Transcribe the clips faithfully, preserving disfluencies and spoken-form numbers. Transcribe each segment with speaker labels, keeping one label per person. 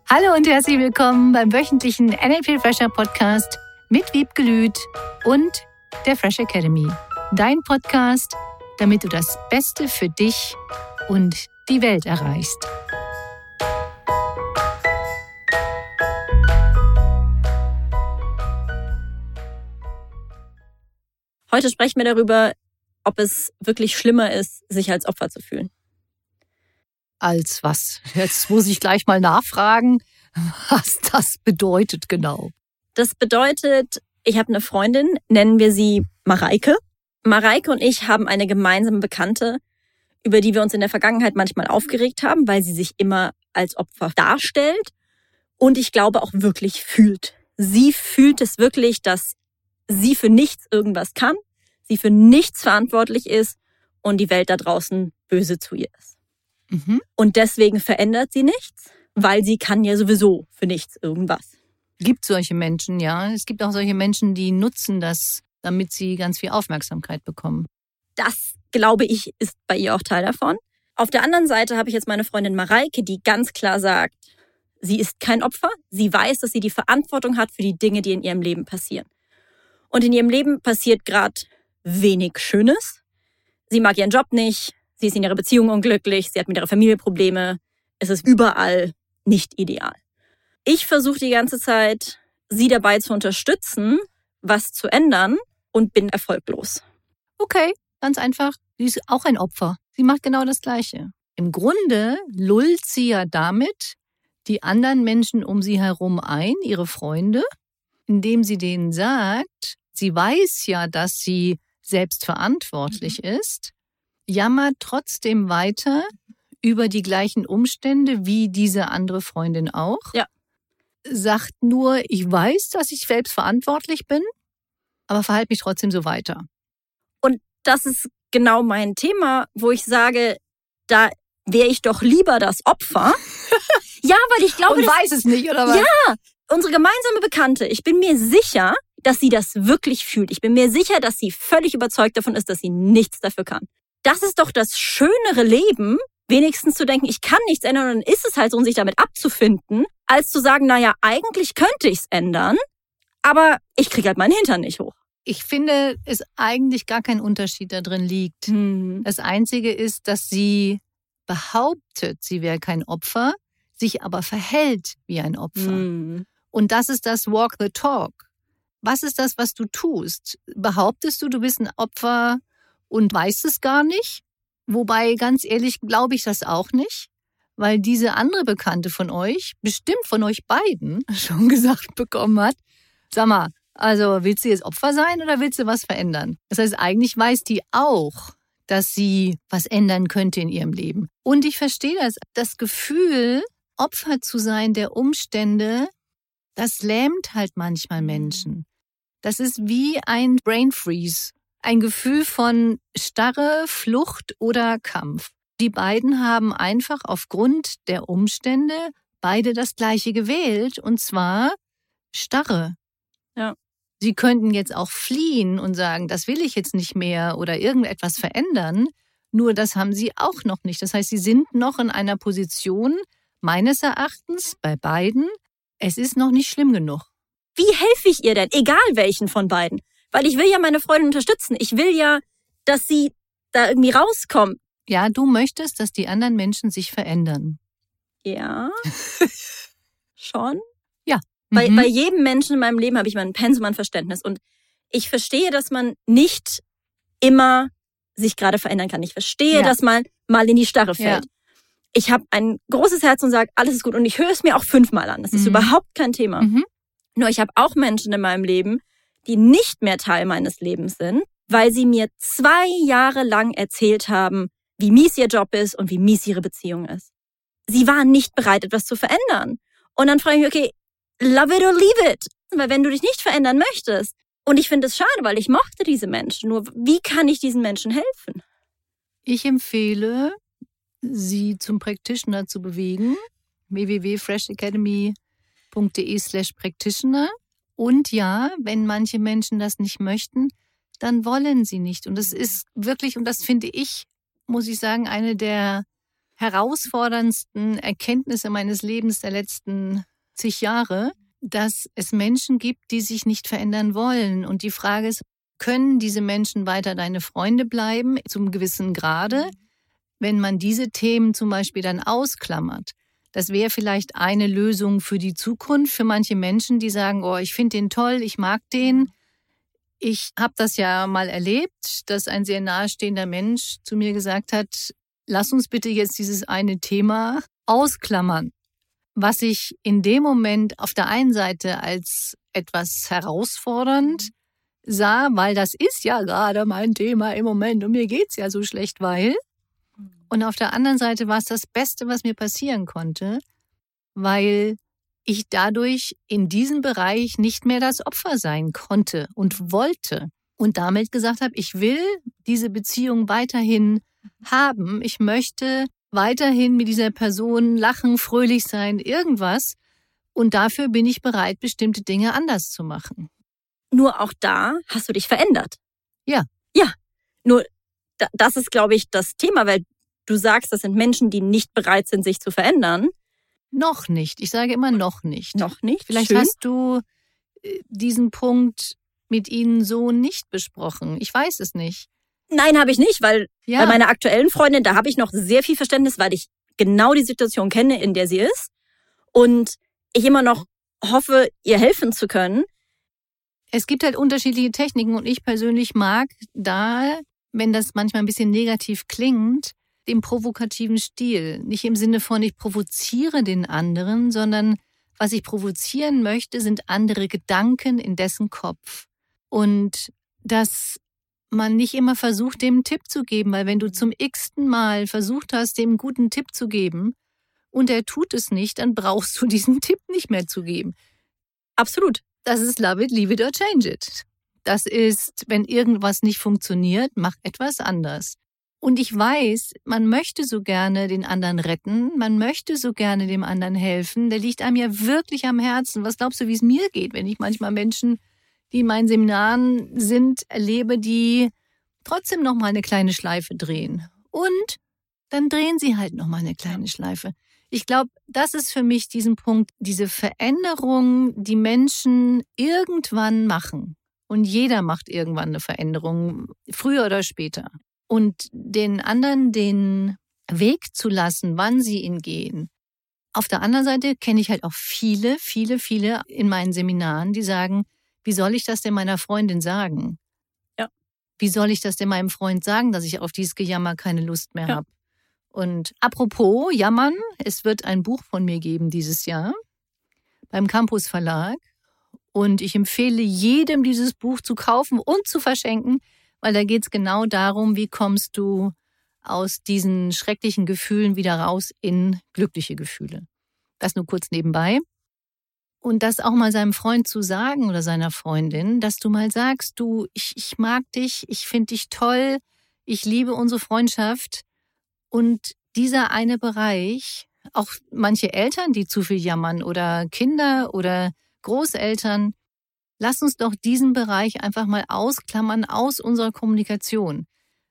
Speaker 1: Hallo und herzlich willkommen beim wöchentlichen N L P Fresher Podcast mit Wiebke Lüth und der Fresh Academy. Dein Podcast, damit du das Beste für dich und die Welt erreichst.
Speaker 2: Heute sprechen wir darüber, ob es wirklich schlimmer ist, sich als Opfer zu fühlen.
Speaker 1: Als was? Jetzt muss ich gleich mal nachfragen, was das bedeutet genau.
Speaker 2: Das bedeutet, ich habe eine Freundin, nennen wir sie Mareike. Mareike und ich haben eine gemeinsame Bekannte, über die wir uns in der Vergangenheit manchmal aufgeregt haben, weil sie sich immer als Opfer darstellt und ich glaube auch wirklich fühlt. Sie fühlt es wirklich, dass sie für nichts irgendwas kann, sie für nichts verantwortlich ist und die Welt da draußen böse zu ihr ist.
Speaker 1: Mhm.
Speaker 2: Und deswegen verändert sie nichts, weil sie kann ja sowieso für nichts irgendwas.
Speaker 1: Gibt solche Menschen, ja. Es gibt auch solche Menschen, die nutzen das, damit sie ganz viel Aufmerksamkeit bekommen.
Speaker 2: Das, glaube ich, ist bei ihr auch Teil davon. Auf der anderen Seite habe ich jetzt meine Freundin Mareike, die ganz klar sagt, sie ist kein Opfer. Sie weiß, dass sie die Verantwortung hat für die Dinge, die in ihrem Leben passieren. Und in ihrem Leben passiert gerade wenig Schönes. Sie mag ihren Job nicht. Sie ist in ihrer Beziehung unglücklich, sie hat mit ihrer Familie Probleme. Es ist überall nicht ideal. Ich versuche die ganze Zeit, sie dabei zu unterstützen, was zu ändern und bin erfolglos.
Speaker 1: Okay, ganz einfach. Sie ist auch ein Opfer. Sie macht genau das Gleiche. Im Grunde lullt sie ja damit die anderen Menschen um sie herum ein, ihre Freunde, indem sie denen sagt, sie weiß ja, dass sie selbst verantwortlich mhm. ist, jammert trotzdem weiter über die gleichen Umstände wie diese andere Freundin auch.
Speaker 2: Ja.
Speaker 1: Sagt nur, ich weiß, dass ich selbst verantwortlich bin, aber verhalte mich trotzdem so weiter.
Speaker 2: Und das ist genau mein Thema, wo ich sage, da wäre ich doch lieber das Opfer. Ja, weil ich glaube...
Speaker 1: Und weiß es nicht, oder was?
Speaker 2: Ja, unsere gemeinsame Bekannte, ich bin mir sicher, dass sie das wirklich fühlt. Ich bin mir sicher, dass sie völlig überzeugt davon ist, dass sie nichts dafür kann. Das ist doch das schönere Leben, wenigstens zu denken, ich kann nichts ändern und dann ist es halt so, um sich damit abzufinden, als zu sagen, naja, eigentlich könnte ich es ändern, aber ich kriege halt meinen Hintern nicht hoch.
Speaker 1: Ich finde, es eigentlich gar kein Unterschied da drin liegt.
Speaker 2: Hm.
Speaker 1: Das Einzige ist, dass sie behauptet, sie wäre kein Opfer, sich aber verhält wie ein Opfer.
Speaker 2: Hm.
Speaker 1: Und das ist das Walk the Talk. Was ist das, was du tust? Behauptest du, du bist ein Opfer und weißt es gar nicht? Wobei, ganz ehrlich, glaube ich das auch nicht, weil diese andere Bekannte von euch, bestimmt von euch beiden, schon gesagt bekommen hat, sag mal, also willst du jetzt Opfer sein oder willst du was verändern? Das heißt, eigentlich weiß die auch, dass sie was ändern könnte in ihrem Leben. Und ich verstehe das, das Gefühl, Opfer zu sein der Umstände, das lähmt halt manchmal Menschen. Das ist wie ein Brain Freeze. Ein Gefühl von Starre, Flucht oder Kampf. Die beiden haben einfach aufgrund der Umstände beide das Gleiche gewählt, und zwar Starre.
Speaker 2: Ja.
Speaker 1: Sie könnten jetzt auch fliehen und sagen, das will ich jetzt nicht mehr oder irgendetwas verändern, nur das haben sie auch noch nicht. Das heißt, sie sind noch in einer Position, meines Erachtens, bei beiden, es ist noch nicht schlimm genug.
Speaker 2: Wie helfe ich ihr denn, egal welchen von beiden? Weil ich will ja meine Freundin unterstützen. Ich will ja, dass sie da irgendwie rauskommt.
Speaker 1: Ja, du möchtest, dass die anderen Menschen sich verändern.
Speaker 2: Ja, schon.
Speaker 1: Ja.
Speaker 2: Bei,
Speaker 1: mhm.
Speaker 2: bei jedem Menschen in meinem Leben habe ich mal ein Pensum an Verständnis. Und ich verstehe, dass man nicht immer sich gerade verändern kann. Ich verstehe,
Speaker 1: ja.
Speaker 2: dass man mal in die Starre fällt. Ja. Ich habe ein großes Herz und sage, alles ist gut. Und ich höre es mir auch fünfmal an. Das ist
Speaker 1: mhm.
Speaker 2: überhaupt kein Thema.
Speaker 1: Mhm.
Speaker 2: Nur ich habe auch Menschen in meinem Leben, die nicht mehr Teil meines Lebens sind, weil sie mir zwei Jahre lang erzählt haben, wie mies ihr Job ist und wie mies ihre Beziehung ist. Sie waren nicht bereit, etwas zu verändern. Und dann frage ich mich, okay, love it or leave it. Weil wenn du dich nicht verändern möchtest, und ich finde es schade, weil ich mochte diese Menschen, nur wie kann ich diesen Menschen helfen?
Speaker 1: Ich empfehle, sie zum Practitioner zu bewegen, w w w punkt fresh academy punkt d e slash practitioner. Und ja, wenn manche Menschen das nicht möchten, dann wollen sie nicht. Und das ist wirklich, und das finde ich, muss ich sagen, eine der herausforderndsten Erkenntnisse meines Lebens der letzten zig Jahre, dass es Menschen gibt, die sich nicht verändern wollen. Und die Frage ist, können diese Menschen weiter deine Freunde bleiben, zum gewissen Grade, wenn man diese Themen zum Beispiel dann ausklammert? Das wäre vielleicht eine Lösung für die Zukunft, für manche Menschen, die sagen, oh, ich finde den toll, ich mag den. Ich habe das ja mal erlebt, dass ein sehr nahestehender Mensch zu mir gesagt hat, lass uns bitte jetzt dieses eine Thema ausklammern. Was ich in dem Moment auf der einen Seite als etwas herausfordernd sah, weil das ist ja gerade mein Thema im Moment und mir geht's ja so schlecht, weil. Und auf der anderen Seite war es das Beste, was mir passieren konnte, weil ich dadurch in diesem Bereich nicht mehr das Opfer sein konnte und wollte. Und damit gesagt habe, ich will diese Beziehung weiterhin haben. Ich möchte weiterhin mit dieser Person lachen, fröhlich sein, irgendwas. Und dafür bin ich bereit, bestimmte Dinge anders zu machen.
Speaker 2: Nur auch da hast du dich verändert.
Speaker 1: Ja.
Speaker 2: Ja, nur das ist, glaube ich, das Thema, weil du sagst, das sind Menschen, die nicht bereit sind, sich zu verändern.
Speaker 1: Noch nicht. Ich sage immer noch nicht.
Speaker 2: Noch nicht?
Speaker 1: Vielleicht
Speaker 2: Schön.
Speaker 1: hast du diesen Punkt mit ihnen so nicht besprochen. Ich weiß es nicht.
Speaker 2: Nein, habe ich nicht, weil
Speaker 1: Ja.
Speaker 2: bei meiner aktuellen Freundin, da habe ich noch sehr viel Verständnis, weil ich genau die Situation kenne, in der sie ist. Und ich immer noch hoffe, ihr helfen zu können.
Speaker 1: Es gibt halt unterschiedliche Techniken und ich persönlich mag da, wenn das manchmal ein bisschen negativ klingt, den provokativen Stil. Nicht im Sinne von, ich provoziere den anderen, sondern was ich provozieren möchte, sind andere Gedanken in dessen Kopf. Und dass man nicht immer versucht, dem einen Tipp zu geben, weil wenn du zum x-ten Mal versucht hast, dem einen guten Tipp zu geben und er tut es nicht, dann brauchst du diesen Tipp nicht mehr zu geben.
Speaker 2: Absolut.
Speaker 1: Das ist love it, leave it or change it. Das ist, wenn irgendwas nicht funktioniert, mach etwas anders. Und ich weiß, man möchte so gerne den anderen retten, man möchte so gerne dem anderen helfen. Der liegt einem ja wirklich am Herzen. Was glaubst du, wie es mir geht, wenn ich manchmal Menschen, die in meinen Seminaren sind, erlebe, die trotzdem noch mal eine kleine Schleife drehen. Und dann drehen sie halt noch mal eine kleine Schleife. Ich glaube, das ist für mich diesen Punkt, diese Veränderung, die Menschen irgendwann machen. Und jeder macht irgendwann eine Veränderung, früher oder später. Und den anderen den Weg zu lassen, wann sie ihn gehen. Auf der anderen Seite kenne ich halt auch viele, viele, viele in meinen Seminaren, die sagen, wie soll ich das denn meiner Freundin sagen?
Speaker 2: Ja.
Speaker 1: Wie soll ich das denn meinem Freund sagen, dass ich auf dieses Gejammer keine Lust mehr
Speaker 2: Ja.
Speaker 1: habe? Und apropos Jammern, es wird ein Buch von mir geben dieses Jahr beim Campus Verlag. Und ich empfehle jedem, dieses Buch zu kaufen und zu verschenken, weil da geht es genau darum, wie kommst du aus diesen schrecklichen Gefühlen wieder raus in glückliche Gefühle. Das nur kurz nebenbei. Und das auch mal seinem Freund zu sagen oder seiner Freundin, dass du mal sagst, du, ich, ich mag dich, ich finde dich toll, ich liebe unsere Freundschaft. Und dieser eine Bereich, auch manche Eltern, die zu viel jammern oder Kinder oder Großeltern, lass uns doch diesen Bereich einfach mal ausklammern aus unserer Kommunikation.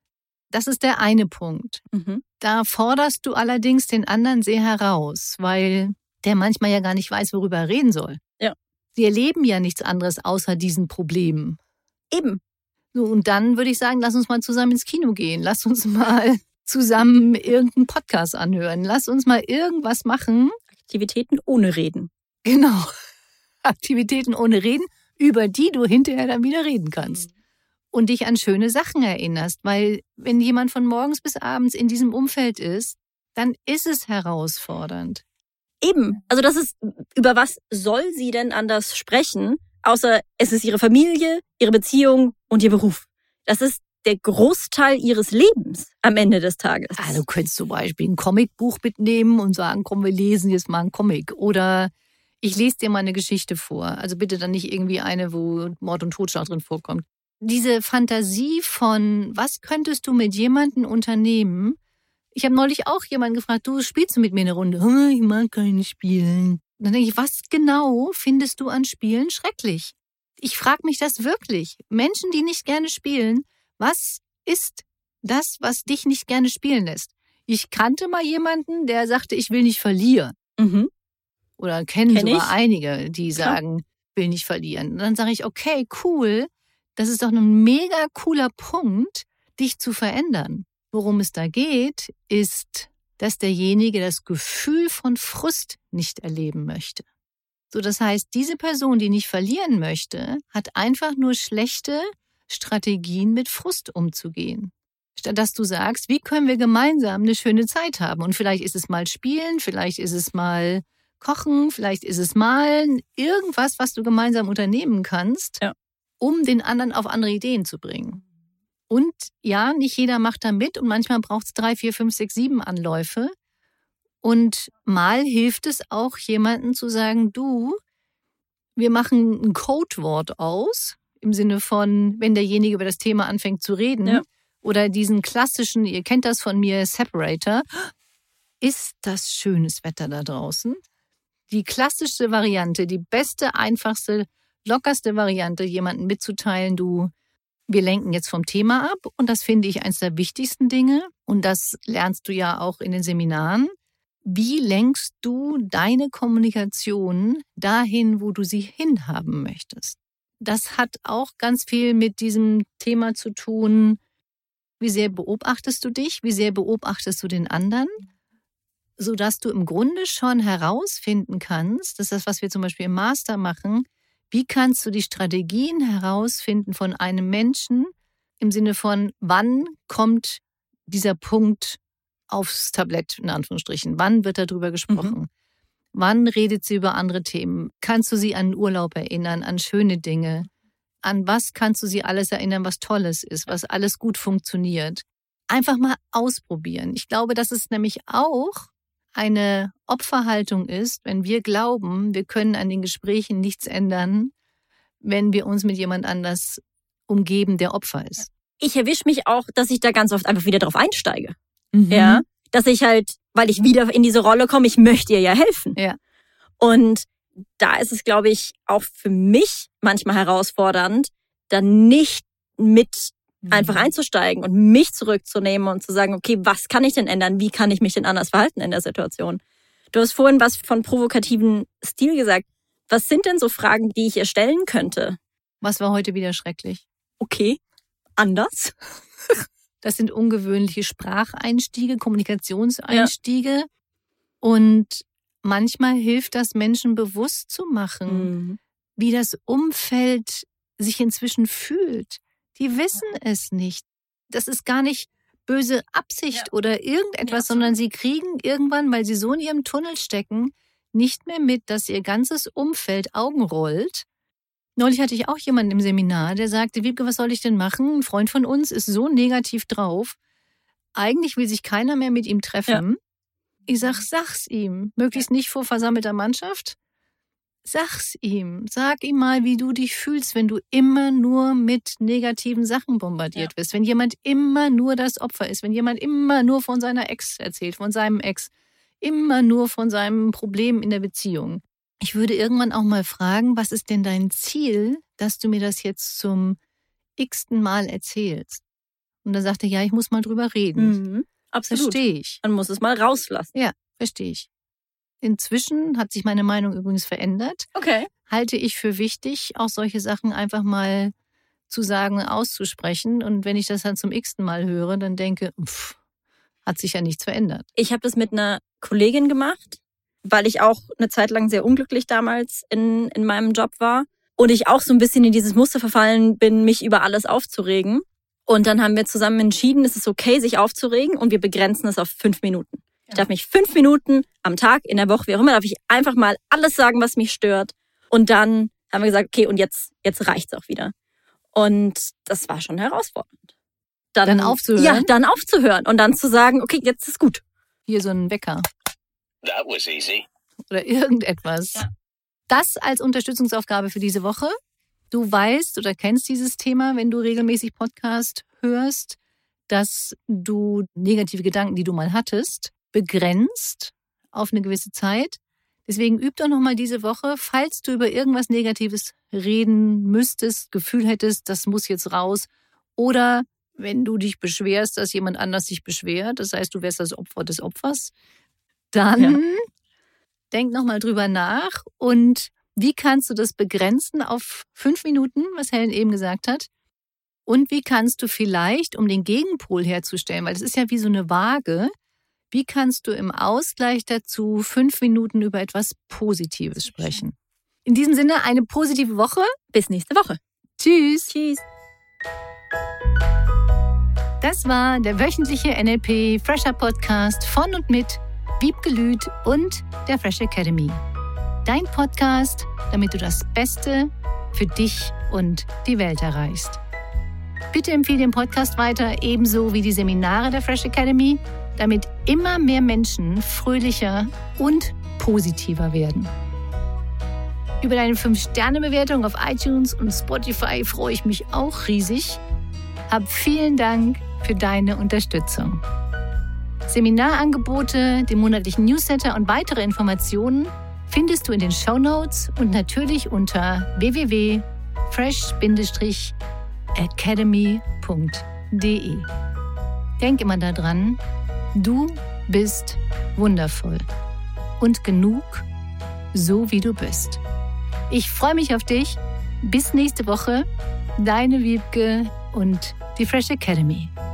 Speaker 1: Das ist der eine Punkt.
Speaker 2: Mhm.
Speaker 1: Da forderst du allerdings den anderen sehr heraus, weil der manchmal ja gar nicht weiß, worüber er reden soll.
Speaker 2: Ja.
Speaker 1: Sie erleben ja nichts anderes außer diesen Problemen.
Speaker 2: Eben.
Speaker 1: So, und dann würde ich sagen, lass uns mal zusammen ins Kino gehen. Lass uns mal zusammen irgendeinen Podcast anhören. Lass uns mal irgendwas machen.
Speaker 2: Aktivitäten ohne Reden.
Speaker 1: Genau. Aktivitäten ohne Reden, über die du hinterher dann wieder reden kannst. Und dich an schöne Sachen erinnerst. Weil wenn jemand von morgens bis abends in diesem Umfeld ist, dann ist es herausfordernd.
Speaker 2: Eben. Also das ist, über was soll sie denn anders sprechen, außer es ist ihre Familie, ihre Beziehung und ihr Beruf. Das ist der Großteil ihres Lebens am Ende des Tages.
Speaker 1: Also du könntest zum Beispiel ein Comicbuch mitnehmen und sagen, komm, wir lesen jetzt mal einen Comic. Oder ich lese dir mal eine Geschichte vor. Also bitte dann nicht irgendwie eine, wo Mord und Totschlag drin vorkommt. Diese Fantasie von, was könntest du mit jemandem unternehmen? Ich habe neulich auch jemanden gefragt, du, spielst du mit mir eine Runde? Hm, ich mag keine Spielen. Dann denke ich, was genau findest du an Spielen schrecklich? Ich frage mich das wirklich. Menschen, die nicht gerne spielen, was ist das, was dich nicht gerne spielen lässt? Ich kannte mal jemanden, der sagte, ich will nicht verlieren.
Speaker 2: Mhm.
Speaker 1: Oder kennen
Speaker 2: Kenn
Speaker 1: sogar
Speaker 2: ich.
Speaker 1: einige, die
Speaker 2: Klar.
Speaker 1: sagen, will nicht verlieren. Und dann sage ich, okay, cool, das ist doch ein mega cooler Punkt, dich zu verändern. Worum es da geht, ist, dass derjenige das Gefühl von Frust nicht erleben möchte. So, das heißt, diese Person, die nicht verlieren möchte, hat einfach nur schlechte Strategien, mit Frust umzugehen. Statt dass du sagst, wie können wir gemeinsam eine schöne Zeit haben? Und vielleicht ist es mal Spielen, vielleicht ist es mal Kochen, vielleicht ist es Malen, irgendwas, was du gemeinsam unternehmen kannst,
Speaker 2: ja.
Speaker 1: um den anderen auf andere Ideen zu bringen. Und ja, nicht jeder macht da mit und manchmal braucht es drei, vier, fünf, sechs, sieben Anläufe. Und mal hilft es auch, jemandem zu sagen, du, wir machen ein Codewort aus, im Sinne von, wenn derjenige über das Thema anfängt zu reden,
Speaker 2: ja.
Speaker 1: oder diesen klassischen, ihr kennt das von mir, Separator, ist das schönes Wetter da draußen? Die klassischste Variante, die beste, einfachste, lockerste Variante, jemandem mitzuteilen, du, wir lenken jetzt vom Thema ab. Und das finde ich eines der wichtigsten Dinge. Und das lernst du ja auch in den Seminaren. Wie lenkst du deine Kommunikation dahin, wo du sie hinhaben möchtest? Das hat auch ganz viel mit diesem Thema zu tun, wie sehr beobachtest du dich, wie sehr beobachtest du den anderen, sodass du im Grunde schon herausfinden kannst, das ist das, was wir zum Beispiel im Master machen, wie kannst du die Strategien herausfinden von einem Menschen im Sinne von, wann kommt dieser Punkt aufs Tablett, in Anführungsstrichen, wann wird darüber gesprochen, mhm. wann redet sie über andere Themen, kannst du sie an Urlaub erinnern, an schöne Dinge, an was kannst du sie alles erinnern, was Tolles ist, was alles gut funktioniert. Einfach mal ausprobieren. Ich glaube, dass es nämlich auch eine Opferhaltung ist, wenn wir glauben, wir können an den Gesprächen nichts ändern, wenn wir uns mit jemand anders umgeben, der Opfer ist.
Speaker 2: Ich erwische mich auch, dass ich da ganz oft einfach wieder drauf einsteige.
Speaker 1: Mhm.
Speaker 2: Ja, dass ich halt, weil ich wieder in diese Rolle komme, ich möchte ihr ja helfen.
Speaker 1: Ja.
Speaker 2: Und da ist es, glaube ich, auch für mich manchmal herausfordernd, dann nicht mit mhm. einfach einzusteigen und mich zurückzunehmen und zu sagen, okay, was kann ich denn ändern? Wie kann ich mich denn anders verhalten in der Situation? Du hast vorhin was von provokativen Stil gesagt. Was sind denn so Fragen, die ich ihr stellen könnte?
Speaker 1: Was war heute wieder schrecklich?
Speaker 2: Okay, anders.
Speaker 1: Das sind ungewöhnliche Spracheinstiege, Kommunikationseinstiege. Ja. Und manchmal hilft das, Menschen bewusst zu machen, mhm. wie das Umfeld sich inzwischen fühlt. Die wissen es nicht. Das ist gar nicht böse Absicht ja. oder irgendetwas, ja. sondern sie kriegen irgendwann, weil sie so in ihrem Tunnel stecken, nicht mehr mit, dass ihr ganzes Umfeld Augen rollt. Neulich hatte ich auch jemanden im Seminar, der sagte, Wiebke, was soll ich denn machen? Ein Freund von uns ist so negativ drauf. Eigentlich will sich keiner mehr mit ihm treffen. Ja. Ich sag, sag's ihm. Möglichst nicht vor versammelter Mannschaft. Sag's ihm. Sag ihm mal, wie du dich fühlst, wenn du immer nur mit negativen Sachen bombardiert ja. wirst. Wenn jemand immer nur das Opfer ist. Wenn jemand immer nur von seiner Ex erzählt, von seinem Ex. Immer nur von seinem Problem in der Beziehung. Ich würde irgendwann auch mal fragen, was ist denn dein Ziel, dass du mir das jetzt zum x-ten Mal erzählst? Und da sagte er, ja, ich muss mal drüber reden.
Speaker 2: Mhm, absolut.
Speaker 1: Verstehe ich.
Speaker 2: Man muss es mal rauslassen.
Speaker 1: Ja, verstehe ich. Inzwischen hat sich meine Meinung übrigens verändert.
Speaker 2: Okay.
Speaker 1: Halte ich für wichtig, auch solche Sachen einfach mal zu sagen, auszusprechen. Und wenn ich das dann zum x-ten Mal höre, dann denke, pff, hat sich ja nichts verändert.
Speaker 2: Ich habe das mit einer Kollegin gemacht, weil ich auch eine Zeit lang sehr unglücklich damals in, in meinem Job war. Und ich auch so ein bisschen in dieses Muster verfallen bin, mich über alles aufzuregen. Und dann haben wir zusammen entschieden, es ist okay, sich aufzuregen und wir begrenzen es auf fünf Minuten. Ja. Ich darf mich fünf Minuten am Tag, in der Woche, wie auch immer, darf ich einfach mal alles sagen, was mich stört. Und dann haben wir gesagt, okay, und jetzt, jetzt reicht's auch wieder. Und das war schon herausfordernd. Dann,
Speaker 1: dann aufzuhören?
Speaker 2: Ja, dann aufzuhören und dann zu sagen, okay, jetzt ist gut.
Speaker 1: Hier so ein Wecker.
Speaker 3: That was easy.
Speaker 1: Oder irgendetwas. Ja. Das als Unterstützungsaufgabe für diese Woche. Du weißt oder kennst dieses Thema, wenn du regelmäßig Podcast hörst, dass du negative Gedanken, die du mal hattest, begrenzt auf eine gewisse Zeit. Deswegen üb doch nochmal diese Woche, falls du über irgendwas Negatives reden müsstest, Gefühl hättest, das muss jetzt raus. Oder wenn du dich beschwerst, dass jemand anders sich beschwert, das heißt, du wärst das Opfer des Opfers, dann ja. denk nochmal drüber nach und wie kannst du das begrenzen auf fünf Minuten, was Helen eben gesagt hat? Und wie kannst du vielleicht, um den Gegenpol herzustellen, weil das ist ja wie so eine Waage, wie kannst du im Ausgleich dazu fünf Minuten über etwas Positives sprechen? In diesem Sinne eine positive Woche.
Speaker 2: Bis nächste Woche.
Speaker 1: Tschüss.
Speaker 2: Tschüss.
Speaker 1: Das war der wöchentliche N L P Fresher Podcast von und mit Wiebke Lüth und der Fresh Academy. Dein Podcast, damit du das Beste für dich und die Welt erreichst. Bitte empfehle den Podcast weiter, ebenso wie die Seminare der Fresh Academy, damit immer mehr Menschen fröhlicher und positiver werden. Über deine fünf Sterne Bewertung auf iTunes und Spotify freue ich mich auch riesig. Hab vielen Dank für deine Unterstützung. Seminarangebote, den monatlichen Newsletter und weitere Informationen findest du in den Shownotes und natürlich unter w w w punkt fresh academy punkt d e. Denk immer daran, du bist wundervoll und genug, so wie du bist. Ich freue mich auf dich. Bis nächste Woche. Deine Wiebke und die Fresh Academy.